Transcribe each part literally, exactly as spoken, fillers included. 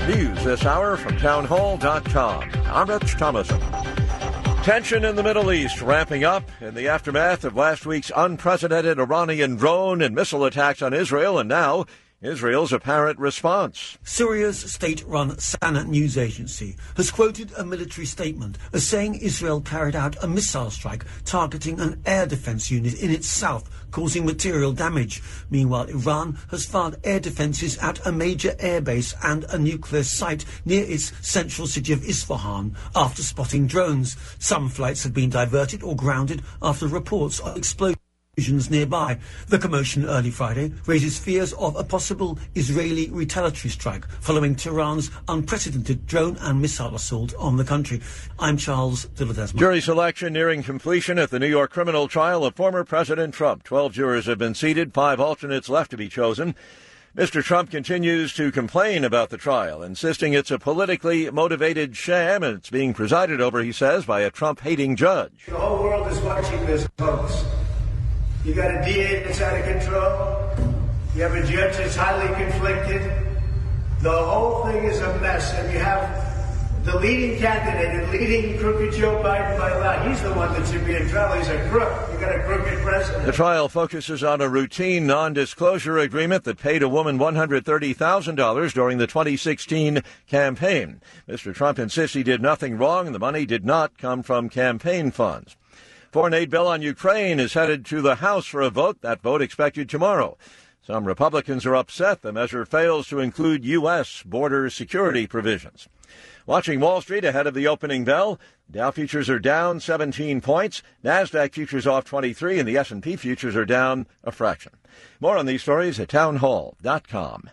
News this hour from townhall dot com. I'm Rich Thomason. Tension in the Middle East ramping up in the aftermath of last week's unprecedented Iranian drone and missile attacks on Israel, and now Israel's apparent response. Syria's state-run Sana news agency has quoted a military statement as saying Israel carried out a missile strike targeting an air defense unit in its south, causing material damage. Meanwhile, Iran has fired air defenses at a major airbase and a nuclear site near its central city of Isfahan after spotting drones. Some flights have been diverted or grounded after reports of explosions nearby. The commotion early Friday raises fears of a possible Israeli retaliatory strike following Tehran's unprecedented drone and missile assault on the country. I'm Charles Dillard-Desmond. Jury selection nearing completion at the New York criminal trial of former President Trump. Twelve jurors have been seated, five alternates left to be chosen. Mister Trump continues to complain about the trial, insisting it's a politically motivated sham, and it's being presided over, he says, by a Trump-hating judge. The whole world is watching this, folks. You got a D A that's out of control. You have a judge that's highly conflicted. The whole thing is a mess. And you have the leading candidate, the leading crooked Joe Biden by law. He's the one that should be in trouble. He's a crook. You got a crooked president. The trial focuses on a routine non-disclosure agreement that paid a woman one hundred thirty thousand dollars during the twenty sixteen campaign. Mister Trump insists he did nothing wrong and the money did not come from campaign funds. Foreign aid bill on Ukraine is headed to the House for a vote. That vote expected tomorrow. Some Republicans are upset the measure fails to include U S border security provisions. Watching Wall Street ahead of the opening bell, Dow futures are down seventeen points, NASDAQ futures off twenty-three, and the S and P futures are down a fraction. More on these stories at townhall dot com.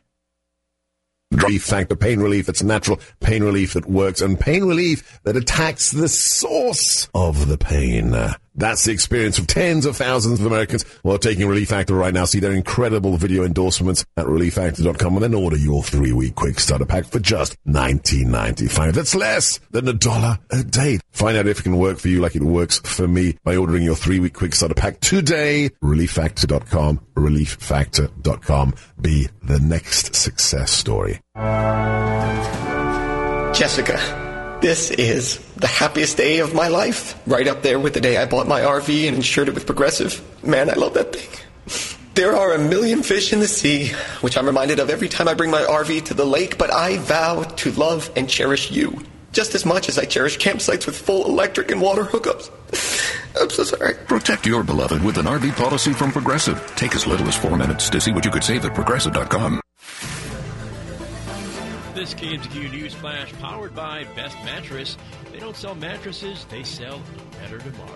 Relief Factor, pain relief that's natural, pain relief that works, and pain relief that attacks the source of the pain. Uh, that's the experience of tens of thousands of Americans who are taking Relief Factor right now. See their incredible video endorsements at relief factor dot com and then order your three-week quick starter pack for just nineteen ninety-five. That's less than a dollar a day. Find out if it can work for you like it works for me by ordering your three-week quick starter pack today. relief factor dot com, relief factor dot com. Be the next success story. Jessica, this is the happiest day of my life. Right up there with the day I bought my R V and insured it with Progressive. Man, I love that thing. There are a million fish in the sea, which I'm reminded of every time I bring my R V to the lake, but I vow to love and cherish you just as much as I cherish campsites with full electric and water hookups. I'm so sorry. Protect your beloved with an R V policy from Progressive. Take as little as four minutes to see what you could save at progressive dot com. This K M Z Q News Flash powered by Best Mattress. They don't sell mattresses, they sell a better tomorrow.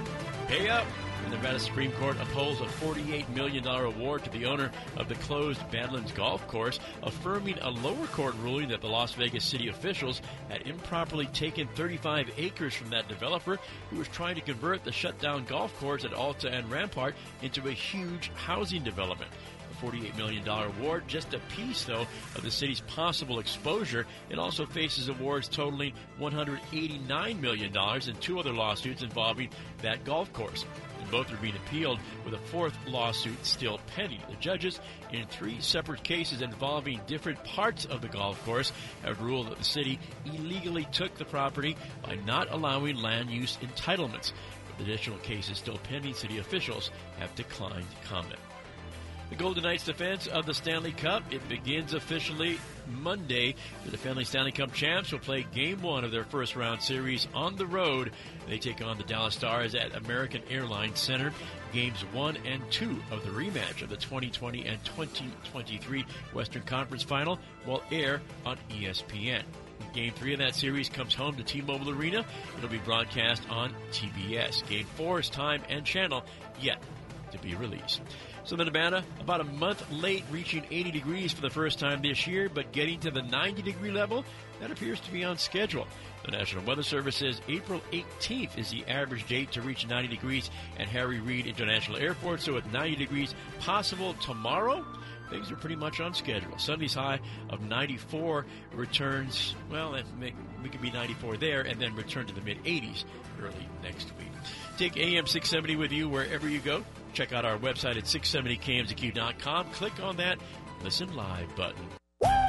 Pay up! The Nevada Supreme Court upholds a forty-eight million dollars award to the owner of the closed Badlands Golf Course, affirming a lower court ruling that the Las Vegas city officials had improperly taken thirty-five acres from that developer who was trying to convert the shut-down golf course at Alta and Rampart into a huge housing development. The forty-eight million dollars award, just a piece, though, of the city's possible exposure. It also faces awards totaling one hundred eighty-nine million dollars in two other lawsuits involving that golf course. Both are being appealed, with a fourth lawsuit still pending. The judges, in three separate cases involving different parts of the golf course, have ruled that the city illegally took the property by not allowing land use entitlements. With additional cases still pending, city officials have declined to comment. The Golden Knights' defense of the Stanley Cup, it begins officially Monday. The defending Stanley Cup champs will play Game one of their first-round series on the road. They take on the Dallas Stars at American Airlines Center. Games one and two of the rematch of the twenty twenty and twenty twenty-three Western Conference Final will air on E S P N. Game three of that series comes home to T-Mobile Arena. It'll be broadcast on T B S. Game four's time and channel yet to be released. So the Nevada, about a month late, reaching eighty degrees for the first time this year, but getting to the ninety degree level, that appears to be on schedule. The National Weather Service says April eighteenth is the average date to reach ninety degrees at Harry Reid International Airport. So with ninety degrees possible tomorrow, things are pretty much on schedule. Sunday's high of ninety-four returns, well, we could be ninety-four there and then return to the mid-eighties early next week. Take A M six seventy with you wherever you go. Check out our website at six seventy K M Z Q dot com. Click on that Listen Live button. Woo!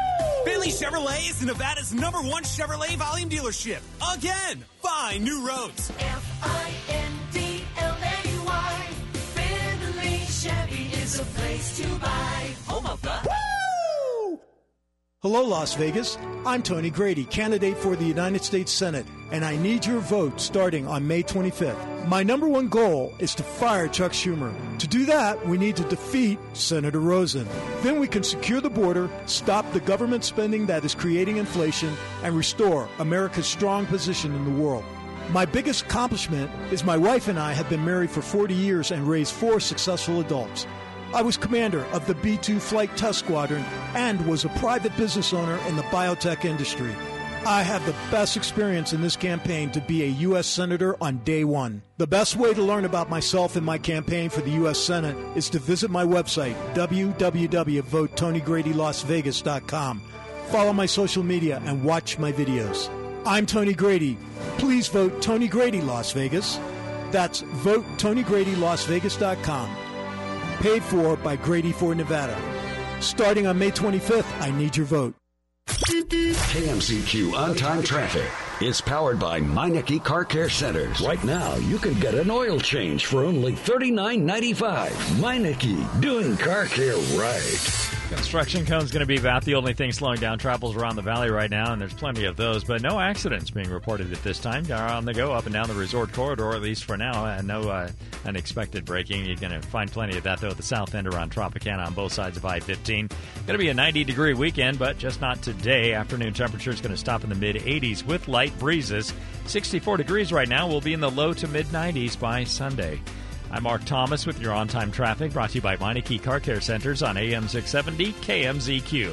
Finley Chevrolet is Nevada's number one Chevrolet volume dealership. Again, find new roads. F I N D L A Y. Finley Chevy is a place to buy. Home of the... Woo! Hello, Las Vegas. I'm Tony Grady, candidate for the United States Senate, and I need your vote starting on May twenty-fifth. My number one goal is to fire Chuck Schumer. To do that, we need to defeat Senator Rosen. Then we can secure the border, stop the government spending that is creating inflation, and restore America's strong position in the world. My biggest accomplishment is my wife and I have been married for forty years and raised four successful adults. I was commander of the B two Flight Test Squadron and was a private business owner in the biotech industry. I have the best experience in this campaign to be a U S Senator on day one. The best way to learn about myself and my campaign for the U S Senate is to visit my website, w w w dot vote tony grady las vegas dot com. Follow my social media and watch my videos. I'm Tony Grady. Please vote Tony Grady Las Vegas. That's vote tony grady las vegas dot com. Paid for by Grady for Nevada. Starting on May twenty-fifth, I need your vote. K M Z Q On-Time Traffic is powered by Meineke Car Care Centers. Right now, you can get an oil change for only thirty-nine ninety-five. Meineke, doing car care right. Construction cone's going to be about the only thing slowing down travels around the valley right now, and there's plenty of those, but no accidents being reported at this time. They're on the go up and down the resort corridor, at least for now, and no uh, unexpected braking. You're going to find plenty of that, though, at the south end around Tropicana on both sides of I fifteen. Going to be a ninety-degree weekend, but just not today. Afternoon temperature is going to stop in the mid-eighties with light breezes. sixty-four degrees right now. We'll be in the low to mid-nineties by Sunday. I'm Mark Thomas with your on-time traffic, brought to you by Meineke Car Care Centers on A M six seventy K M Z Q.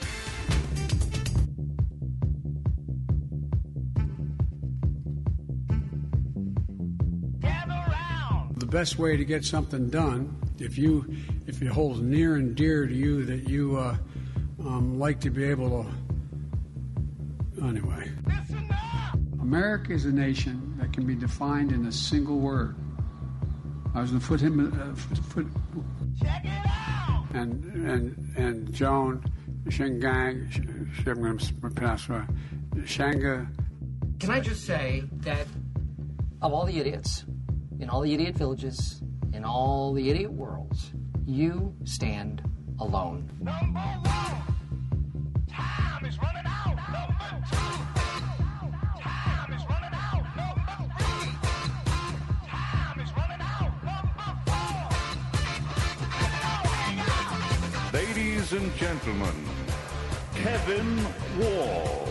The best way to get something done, if you if it holds near and dear to you that you uh, um, like to be able to... Anyway. America is a nation that can be defined in a single word. I was going to put him, uh, foot, foot, check it out. And and and Joan Shingang, I'm going to pronounce right. Shanga. Can I just say that of all the idiots in all the idiot villages in all the idiot worlds, you stand alone. Number one, time is running out. Number two, time is running out. Number three, time is running out. Ladies and gentlemen, Kevin Wall.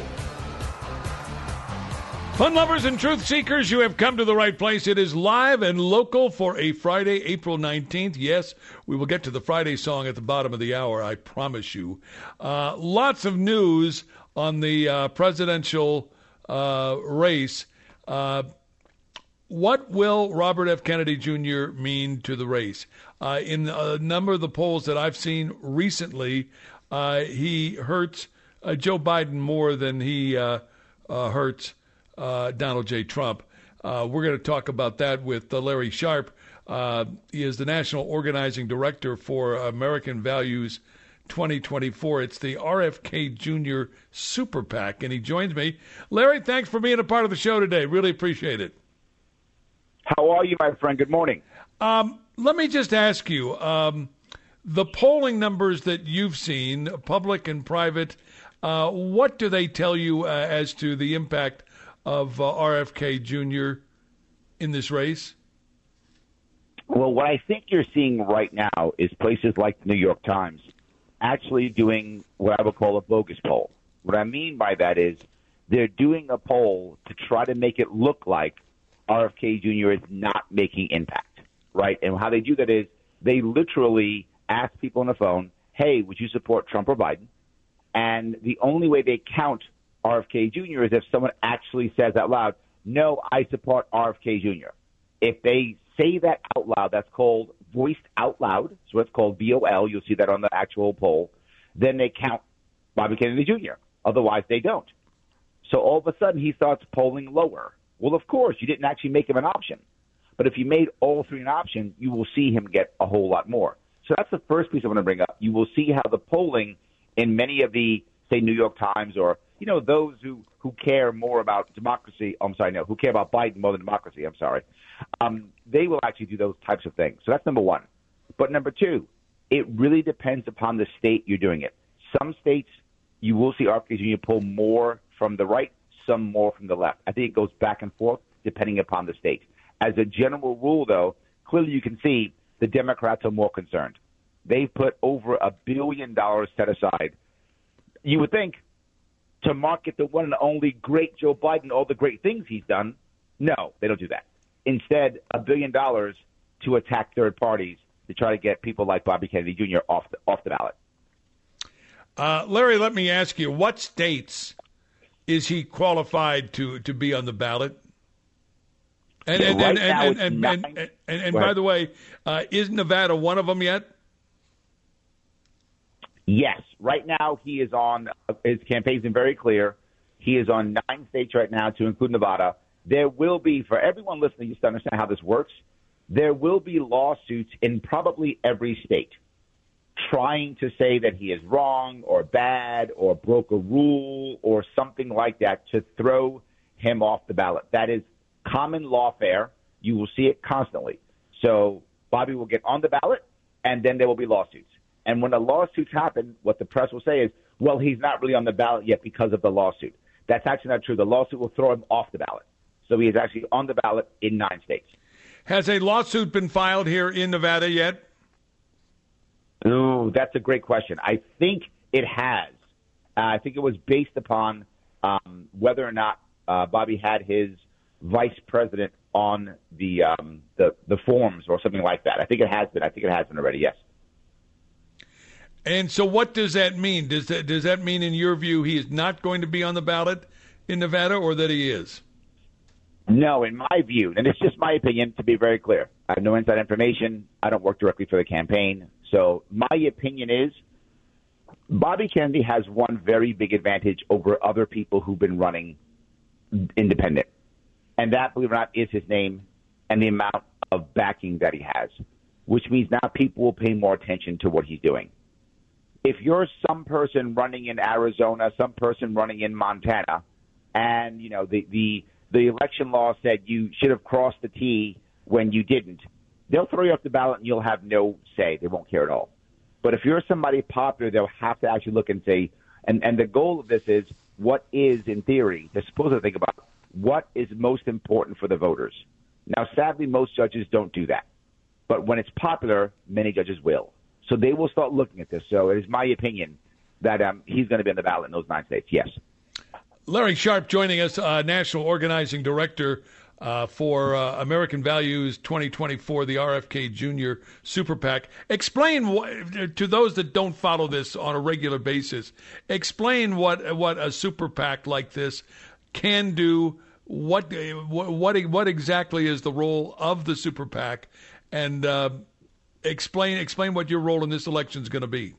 Fun lovers and truth seekers, you have come to the right place. It is live and local for a Friday, April nineteenth. Yes, we will get to the Friday song at the bottom of the hour, I promise you. Uh, lots of news on the uh, presidential uh, race. Uh, what will Robert F. Kennedy Junior mean to the race? Uh, in a number of the polls that I've seen recently, uh, he hurts uh, Joe Biden more than he uh, uh, hurts uh, Donald J. Trump. Uh, we're going to talk about that with uh, Larry Sharp. Uh, he is the National Organizing Director for American Values twenty twenty-four. It's the R F K Junior Super PAC, and he joins me. Larry, thanks for being a part of the show today. Really appreciate it. How are you, my friend? Good morning. Um, let me just ask you, um, the polling numbers that you've seen, public and private, uh, what do they tell you uh, as to the impact of uh, R F K Junior in this race? Well, what I think you're seeing right now is places like the New York Times actually doing what I would call a bogus poll. What I mean by that is they're doing a poll to try to make it look like R F K Junior is not making impact, right? And how they do that is they literally ask people on the phone, hey, would you support Trump or Biden? And the only way they count R F K Junior is if someone actually says out loud, no, I support R F K Junior If they say that out loud, that's called voiced out loud. So it's called V O L. You'll see that on the actual poll. Then they count Bobby Kennedy Junior Otherwise, they don't. So all of a sudden, he starts polling lower. Well, of course, you didn't actually make him an option. But if you made all three an option, you will see him get a whole lot more. So that's the first piece I want to bring up. You will see how the polling in many of the say, New York Times or, you know, those who, who care more about democracy. I'm sorry, no, who care about Biden more than democracy. I'm sorry. Um, they will actually do those types of things. So that's number one. But number two, it really depends upon the state you're doing it. Some states, you will see R F K Junior pull more from the right, some more from the left. I think it goes back and forth depending upon the state. As a general rule, though, clearly you can see the Democrats are more concerned. They've put over a billion dollars set aside. You would think to market the one and only great Joe Biden, all the great things he's done. No, they don't do that. Instead, a billion dollars to attack third parties to try to get people like Bobby Kennedy Junior off the, off the ballot. Uh, Larry, let me ask you, what states is he qualified to, to be on the ballot? And Yeah, and, right and, now and, it's and, nine. and, and, and, and Go by ahead. the way, uh, is Nevada one of them yet? Yes. Right now, he is on, his campaign's been very clear. He is on nine states right now, to include Nevada. There will be, for everyone listening, just to understand how this works, there will be lawsuits in probably every state trying to say that he is wrong or bad or broke a rule or something like that to throw him off the ballot. That is common lawfare. You will see it constantly. So Bobby will get on the ballot, and then there will be lawsuits. And when the lawsuits happen, what the press will say is, well, he's not really on the ballot yet because of the lawsuit. That's actually not true. The lawsuit will throw him off the ballot. So he is actually on the ballot in nine states. Has a lawsuit been filed here in Nevada yet? Ooh, that's a great question. I think it has. Uh, I think it was based upon um, whether or not uh, Bobby had his vice president on the, um, the the forms or something like that. I think it has been. I think it has been already, yes. And so what does that mean? Does that, does that mean, in your view, he is not going to be on the ballot in Nevada, or that he is? No, in my view, and it's just my opinion, to be very clear. I have no inside information. I don't work directly for the campaign. So my opinion is Bobby Kennedy has one very big advantage over other people who've been running independent. And that, believe it or not, is his name and the amount of backing that he has, which means now people will pay more attention to what he's doing. If you're some person running in Arizona, some person running in Montana, and, you know, the, the, the election law said you should have crossed the T when you didn't, they'll throw you off the ballot and you'll have no say. They won't care at all. But if you're somebody popular, they'll have to actually look and say, and, and the goal of this is, what is, in theory, they're supposed to think about what is most important for the voters. Now, sadly, most judges don't do that. But when it's popular, many judges will. So they will start looking at this. So it is my opinion that um, he's going to be on the ballot in those nine states, yes. Larry Sharpe joining us, uh, National Organizing Director uh, for uh, American Values twenty twenty-four, the R F K Junior Super PAC. Explain wh- to those that don't follow this on a regular basis, explain what what a Super PAC like this can do, what what what exactly is the role of the Super PAC, and uh, explain explain what your role in this election is going to be.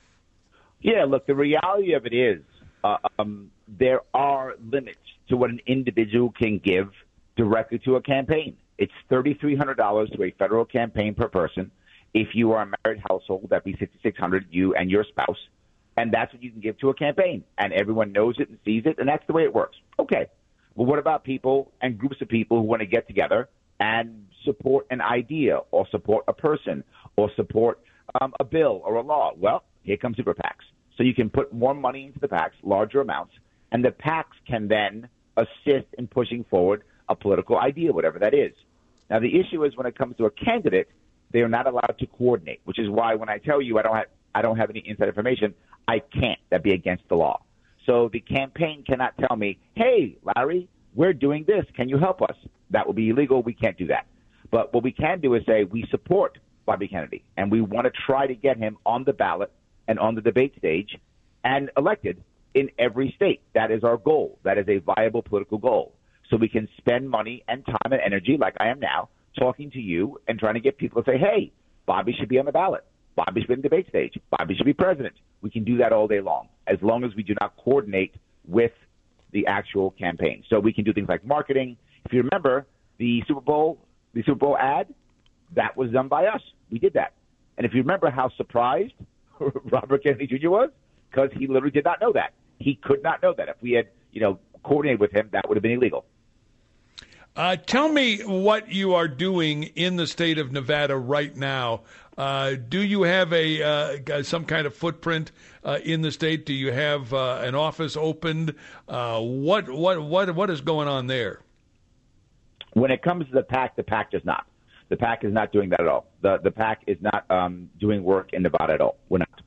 Yeah, look, the reality of it is uh, um, there are limits to what an individual can give directly to a campaign. It's three thousand three hundred dollars to a federal campaign per person. If you are a married household, that'd be six thousand six hundred dollars, you and your spouse. And that's what you can give to a campaign. And everyone knows it and sees it, and that's the way it works. Okay. Well, what about people and groups of people who want to get together and support an idea or support a person or support um, a bill or a law? Well, here comes Super PACs. So you can put more money into the PACs, larger amounts, and the PACs can then assist in pushing forward a political idea, whatever that is. Now, the issue is when it comes to a candidate, they are not allowed to coordinate, which is why when I tell you I don't have I don't have any inside information, I can't. That'd be against the law. So the campaign cannot tell me, hey, Larry, we're doing this. Can you help us? That would be illegal. We can't do that. But what we can do is say we support Bobby Kennedy, and we want to try to get him on the ballot and on the debate stage and elected in every state. That is our goal. That is a viable political goal. So we can spend money and time and energy, like I am now, talking to you and trying to get people to say, hey, Bobby should be on the ballot. Bobby should be on the debate stage. Bobby should be president. We can do that all day long, as long as we do not coordinate with the actual campaign. So we can do things like marketing. If you remember, the Super Bowl, the Super Bowl ad, that was done by us. We did that. And if you remember how surprised Robert Kennedy Junior was, because he literally did not know that. He could not know that. If we had, you know, coordinated with him, that would have been illegal. Uh, tell me what you are doing in the state of Nevada right now. Uh, do you have a uh, some kind of footprint uh, in the state? Do you have uh, an office opened? Uh, what what what what is going on there? When it comes to the PAC, the PAC does not. The PAC is not doing that at all. The the PAC is not um, doing work in Nevada at all. We're not.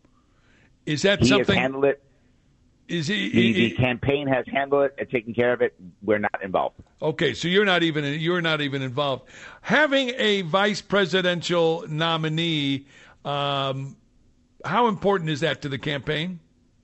Is that he something? Has handled it. Is he, the, he, the campaign has handled it and taken care of it. We're not involved. Okay, so you're not even you're not even involved. Having a vice presidential nominee, um, how important is that to the campaign?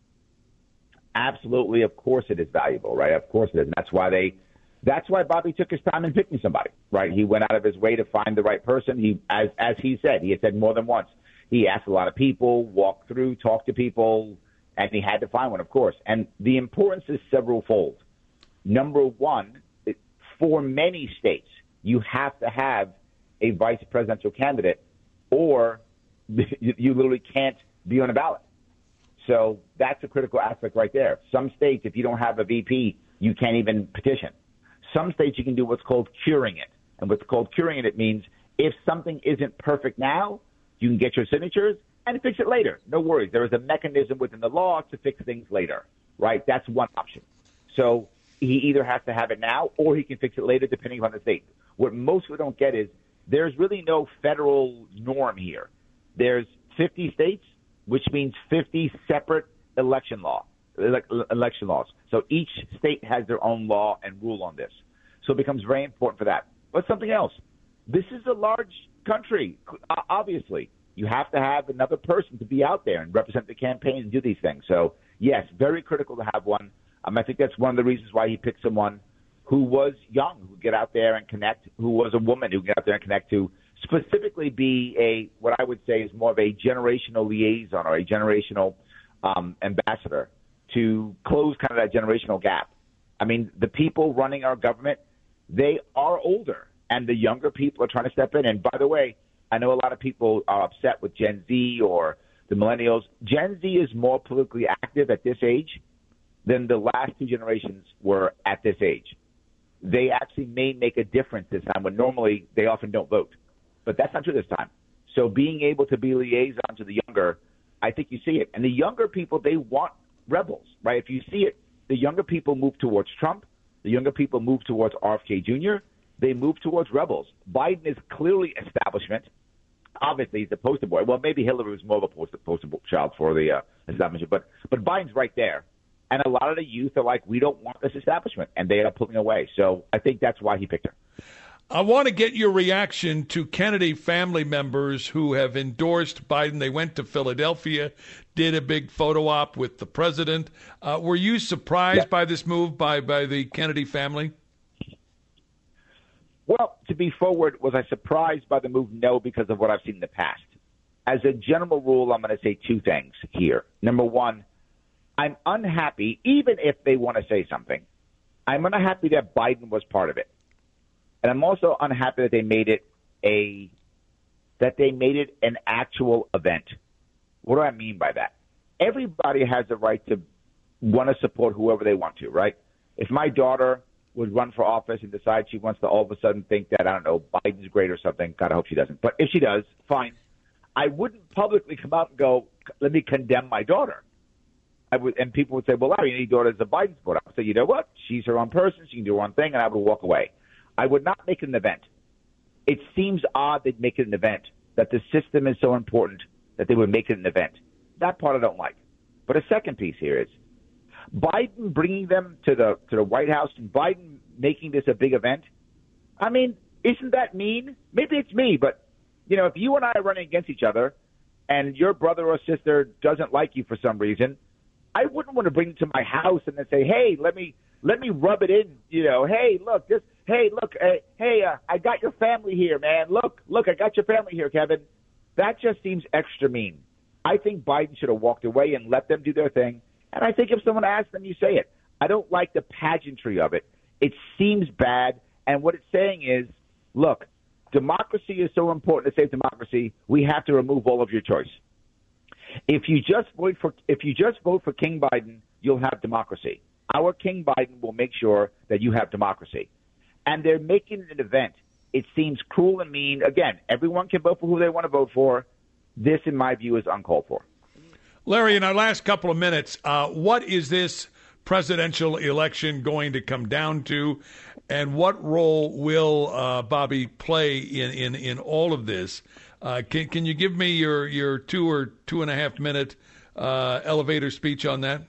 Absolutely, of course it is valuable, right? Of course it is. And that's why they, that's why Bobby took his time in picking somebody, right? He went out of his way to find the right person. He, as as he said, he had said more than once. He asked a lot of people, walked through, talked to people. And he had to find one, of course. And the importance is several-fold. Number one, for many states, you have to have a vice presidential candidate, or you literally can't be on a ballot. So that's a critical aspect right there. Some states, if you don't have a V P, you can't even petition. Some states, you can do what's called curing it. And what's called curing it, it means if something isn't perfect now, you can get your signatures and fix it later. No worries. There is a mechanism within the law to fix things later, right? That's one option. So he either has to have it now or he can fix it later depending on the state. What most people don't get is there's really no federal norm here. There's fifty states, which means fifty separate election law, election laws. So each state has their own law and rule on this. So it becomes very important for that. But something else. This is a large country, obviously. You have to have another person to be out there and represent the campaign and do these things. So, yes, very critical to have one. Um, I think that's one of the reasons why he picked someone who was young, who could get out there and connect, who was a woman who could get out there and connect, to specifically be a, what I would say is more of a generational liaison or a generational um, ambassador to close kind of that generational gap. I mean, the people running our government, they are older, and the younger people are trying to step in. And by the way, I know a lot of people are upset with Gen Z or the millennials. Gen Z is more politically active at this age than the last two generations were at this age. They actually may make a difference this time when normally they often don't vote. But that's not true this time. So being able to be liaison to the younger, I think you see it. And the younger people, they want rebels, right? If you see it, the younger people move towards Trump. The younger people move towards R F K Junior They move towards rebels. Biden is clearly establishment. Obviously, he's the poster boy. Well, maybe Hillary was more of a poster, poster child for the uh, establishment, but but Biden's right there. And a lot of the youth are like, we don't want this establishment, and they are pulling away. So I think that's why he picked her. I want to get your reaction to Kennedy family members who have endorsed Biden. They went to Philadelphia, did a big photo op with the president. Uh, were you surprised yeah. by this move by, by the Kennedy family? Well, to be forward, was I surprised by the move? No, because of what I've seen in the past. As a general rule, I'm going to say two things here. Number one, I'm unhappy, even if they want to say something, I'm unhappy that Biden was part of it. And I'm also unhappy that they made it a that they made it an actual event. What do I mean by that? Everybody has the right to want to support whoever they want to, right? If my daughter would run for office and decide she wants to all of a sudden think that, I don't know, Biden's great or something. God, I hope she doesn't. But if she does, fine. I wouldn't publicly come out and go, let me condemn my daughter. I would, and people would say, well, Larry, your daughter's a Biden supporter. I would say, you know what? She's her own person. She can do her own thing, and I would walk away. I would not make it an event. It seems odd they'd make it an event, that the system is so important that they would make it an event. That part I don't like. But a second piece here is, Biden bringing them to the to the White House and Biden making this a big event, I mean, isn't that mean? Maybe it's me, but, you know, if you and I are running against each other and your brother or sister doesn't like you for some reason, I wouldn't want to bring them to my house and then say, hey, let me let me rub it in, you know, hey, look, this, hey, look, uh, hey, uh, I got your family here, man. Look, look, I got your family here, Kevin. That just seems extra mean. I think Biden should have walked away and let them do their thing. And I think if someone asks them, you say it. I don't like the pageantry of it. It seems bad. And what it's saying is, look, democracy is so important to save democracy, we have to remove all of your choice. If you just vote for if you just vote for King Biden, you'll have democracy. Our King Biden will make sure that you have democracy. And they're making it an event. It seems cruel and mean. Again, everyone can vote for who they want to vote for. This, in my view, is uncalled for. Larry, in our last couple of minutes, uh, what is this presidential election going to come down to, and what role will uh, Bobby play in, in, in all of this? Uh, can, can you give me your, your two or two and a half minute uh, elevator speech on that?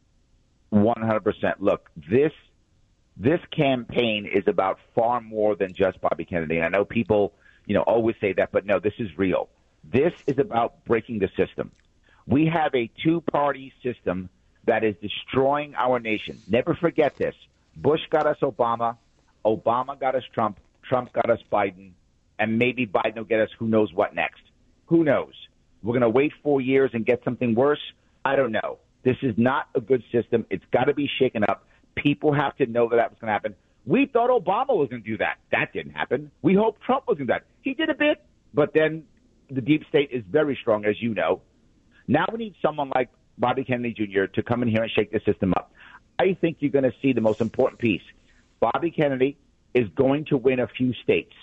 one hundred percent. Look, this this campaign is about far more than just Bobby Kennedy. And I know people, you know, always say that, but no, this is real. This is about breaking the system. We have a two-party system that is destroying our nation. Never forget this. Bush got us Obama. Obama got us Trump. Trump got us Biden. And maybe Biden will get us who knows what next. Who knows? We're going to wait four years and get something worse? I don't know. This is not a good system. It's got to be shaken up. People have to know that that was going to happen. We thought Obama was going to do that. That didn't happen. We hoped Trump was going to do that. He did a bit, but then the deep state is very strong, as you know. Now we need someone like Bobby Kennedy Junior to come in here and shake the system up. I think you're going to see the most important piece. Bobby Kennedy is going to win a few states.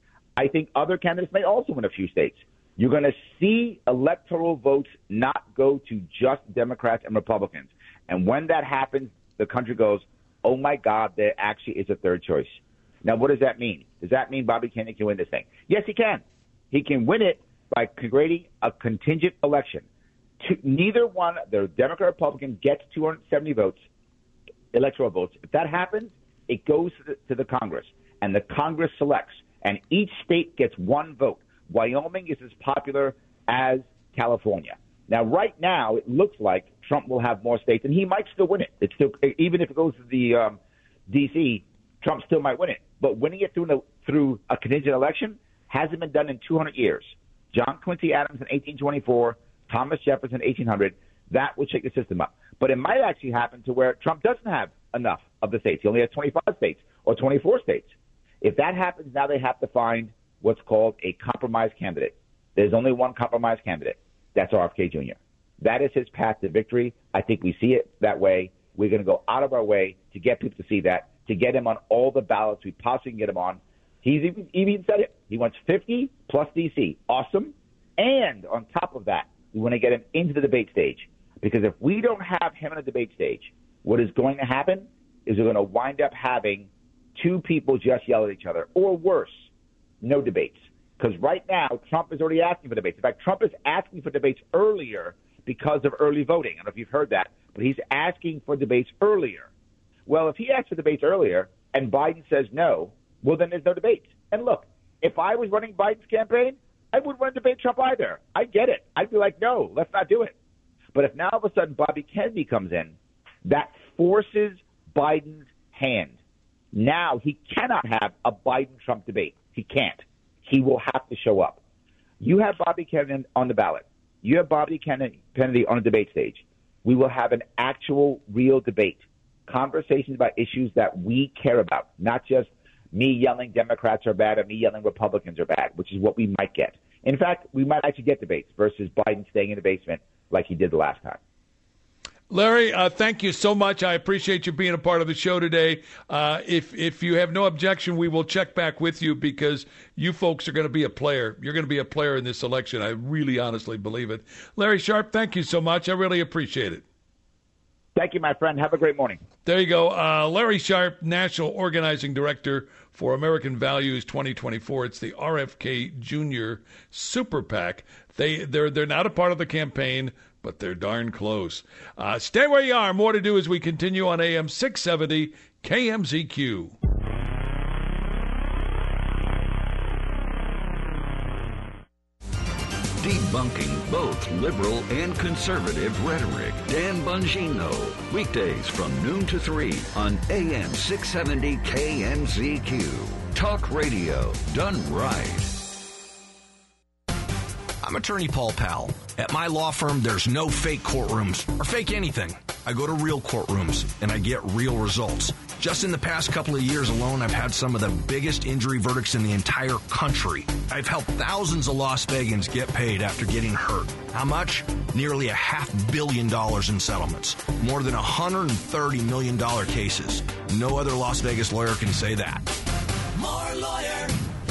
I think other candidates may also win a few states. You're going to see electoral votes not go to just Democrats and Republicans. And when that happens, the country goes, oh, my God, there actually is a third choice. Now, what does that mean? Does that mean Bobby Kennedy can win this thing? Yes, he can. He can win it by creating a contingent election. To, neither one, the Democrat or Republican, gets two hundred seventy votes, electoral votes. If that happens, it goes to the, to the Congress, and the Congress selects, and each state gets one vote. Wyoming is as popular as California. Now, right now, it looks like Trump will have more states, and he might still win it. It's still, even if it goes to the um, D C, Trump still might win it. But winning it through, the, through a contingent election hasn't been done in two hundred years. John Quincy Adams in eighteen twenty-four, Thomas Jefferson in eighteen hundred, that would shake the system up. But it might actually happen to where Trump doesn't have enough of the states. He only has twenty-five states or twenty-four states. If that happens, now they have to find what's called a compromise candidate. There's only one compromise candidate. That's R F K Junior That is his path to victory. I think we see it that way. We're going to go out of our way to get people to see that, to get him on all the ballots we possibly can get him on. He's even, even said it. He wants fifty plus D C. Awesome. And on top of that, we want to get him into the debate stage. Because if we don't have him on the debate stage, what is going to happen is we're going to wind up having two people just yell at each other. Or worse, no debates. Because right now, Trump is already asking for debates. In fact, Trump is asking for debates earlier because of early voting. I don't know if you've heard that, but he's asking for debates earlier. Well, if he asks for debates earlier and Biden says no, well, then there's no debates. And look, if I was running Biden's campaign, I wouldn't want to debate Trump either. I get it. I'd be like, no, let's not do it. But if now all of a sudden Bobby Kennedy comes in, that forces Biden's hand. Now he cannot have a Biden-Trump debate. He can't. He will have to show up. You have Bobby Kennedy on the ballot. You have Bobby Kennedy on a debate stage. We will have an actual, real debate, conversations about issues that we care about, not just me yelling Democrats are bad or me yelling Republicans are bad, which is what we might get. In fact, we might actually get debates versus Biden staying in the basement like he did the last time. Larry, uh, thank you so much. I appreciate you being a part of the show today. Uh, if if you have no objection, we will check back with you because you folks are going to be a player. You're going to be a player in this election. I really honestly believe it. Larry Sharpe, thank you so much. I really appreciate it. Thank you, my friend. Have a great morning. There you go. Uh, Larry Sharpe, National Organizing Director for American Values twenty twenty-four. It's the R F K Junior Super PAC. They, they're, they're not a part of the campaign, but they're darn close. Uh, stay where you are. More to do as we continue on A M six seventy K M Z Q. Debunking both liberal and conservative rhetoric. Dan Bongino. Weekdays from noon to three on A M six seventy K M Z Q. Talk radio done right. I'm attorney Paul Powell. At my law firm, there's no fake courtrooms or fake anything. I I go to real courtrooms, and I get real results. Just in the past couple of years alone, I've had some of the biggest injury verdicts in the entire country. I've helped thousands of Las Vegans get paid after getting hurt. How much? Nearly a half billion dollars in settlements. More than one hundred thirty million dollars cases. No other Las Vegas lawyer can say that. More lawyer,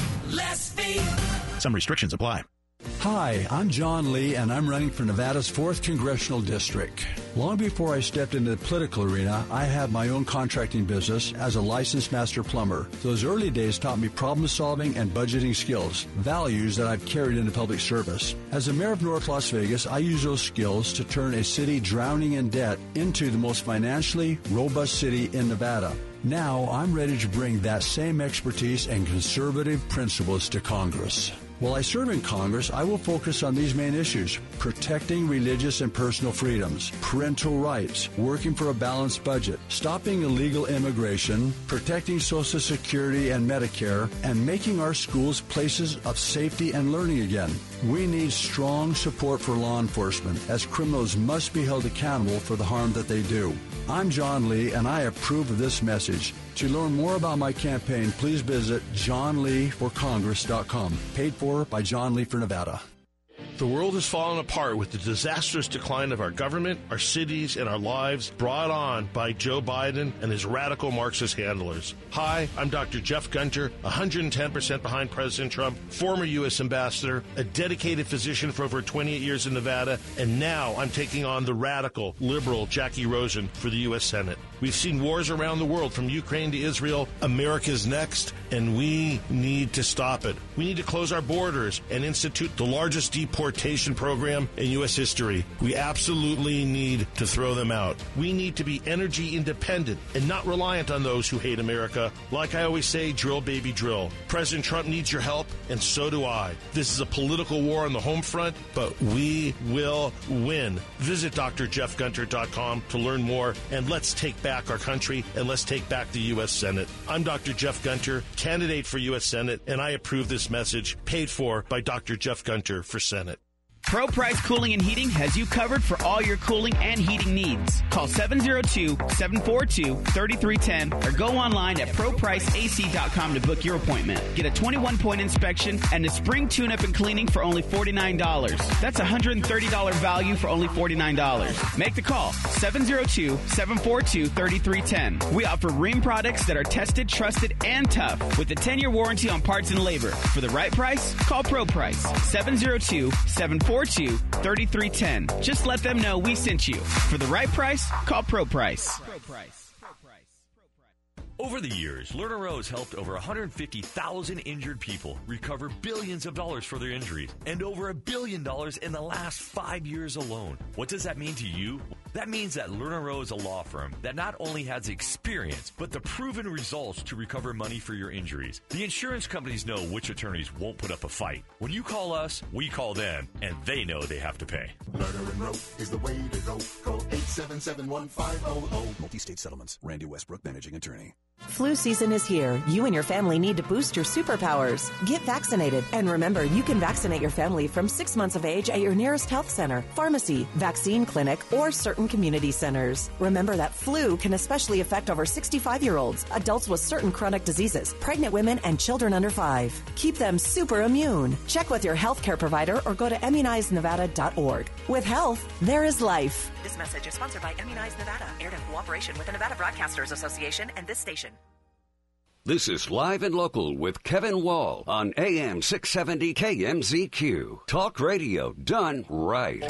less fee. Some restrictions apply. Hi, I'm John Lee, and I'm running for Nevada's fourth Congressional District. Long before I stepped into the political arena, I had my own contracting business as a licensed master plumber. Those early days taught me problem solving and budgeting skills, values that I've carried into public service. As the mayor of North Las Vegas, I use those skills to turn a city drowning in debt into the most financially robust city in Nevada. Now, I'm ready to bring that same expertise and conservative principles to Congress. While I serve in Congress, I will focus on these main issues: protecting religious and personal freedoms, parental rights, working for a balanced budget, stopping illegal immigration, protecting Social Security and Medicare, and making our schools places of safety and learning again. We need strong support for law enforcement, as criminals must be held accountable for the harm that they do. I'm John Lee, and I approve of this message. To learn more about my campaign, please visit john lee for congress dot com. Paid for by John Lee for Nevada. The world has fallen apart with the disastrous decline of our government, our cities, and our lives brought on by Joe Biden and his radical Marxist handlers. Hi, I'm Doctor Jeff Gunter, one hundred ten percent behind President Trump, former U S ambassador, a dedicated physician for over twenty-eight years in Nevada, and now I'm taking on the radical, liberal Jackie Rosen for the U S Senate. We've seen wars around the world, from Ukraine to Israel. America's next, and we need to stop it. We need to close our borders and institute the largest deportation program in U S history. We absolutely need to throw them out. We need to be energy independent and not reliant on those who hate America. Like I always say, drill, baby, drill. President Trump needs your help, and so do I. This is a political war on the home front, but we will win. Visit D R jeff gunter dot com to learn more, and let's take back our country, and let's take back the U S Senate. I'm Doctor Jeff Gunter, candidate for U S Senate, and I approve this message, paid for by Doctor Jeff Gunter for Senate. Pro Price Cooling and Heating has you covered for all your cooling and heating needs. Call seven oh two, seven four two, three three one zero or go online at pro price a c dot com to book your appointment. Get a twenty-one point inspection and a spring tune-up and cleaning for only forty-nine dollars. That's a one hundred thirty dollars value for only forty-nine dollars. Make the call, seven oh two, seven four two, three three one zero. We offer Rheem products that are tested, trusted, and tough with a ten-year warranty on parts and labor. For the right price, call Pro Price, seven oh two, seven four two, three three one zero. Just let them know we sent you. For the right price, call Pro Price. Pro Price. Over the years, Lerner has helped over one hundred fifty thousand injured people recover billions of dollars for their injuries, and over a billion dollars in the last five years alone. What does that mean to you? That means that Lerner is a law firm that not only has experience, but the proven results to recover money for your injuries. The insurance companies know which attorneys won't put up a fight. When you call us, we call them, and they know they have to pay. Lerner and Rowe is the way to go. Call eight seven seven, one five zero zero. Multi-state settlements. Randy Westbrook, managing attorney. Flu season is here. You and your family need to boost your superpowers. Get vaccinated. And remember, you can vaccinate your family from six months of age at your nearest health center, pharmacy, vaccine clinic, or certain community centers. Remember that flu can especially affect over sixty-five-year-olds, adults with certain chronic diseases, pregnant women, and children under five. Keep them super immune. Check with your healthcare provider or go to immunize nevada dot org. With health, there is life. This message is sponsored by Immunize Nevada, aired in cooperation with the Nevada Broadcasters Association and this station. This is Live and Local with Kevin Wall on A M six seventy K M Z Q. Talk radio done right.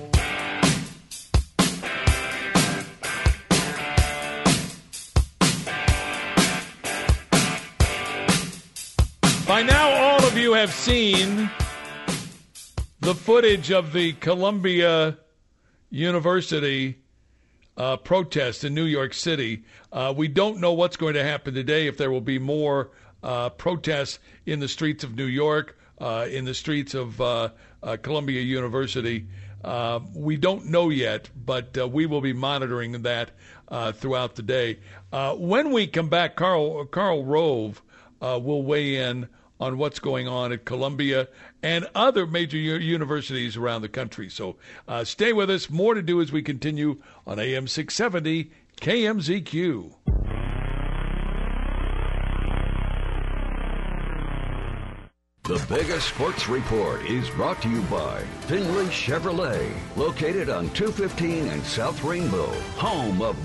By now, all of you have seen the footage of the Columbia University uh, protest in New York City. Uh, we don't know what's going to happen today, if there will be more uh, protests in the streets of New York, uh, in the streets of uh, uh, Columbia University. Uh, we don't know yet, but uh, we will be monitoring that uh, throughout the day. Uh, when we come back, Karl, Karl Rove uh, will weigh in on what's going on at Columbia and other major u- universities around the country. So uh, stay with us. More to do as we continue on A M six seventy K M Z Q. The Vegas Sports Report is brought to you by Finley Chevrolet, located on two fifteen and South Rainbow, home of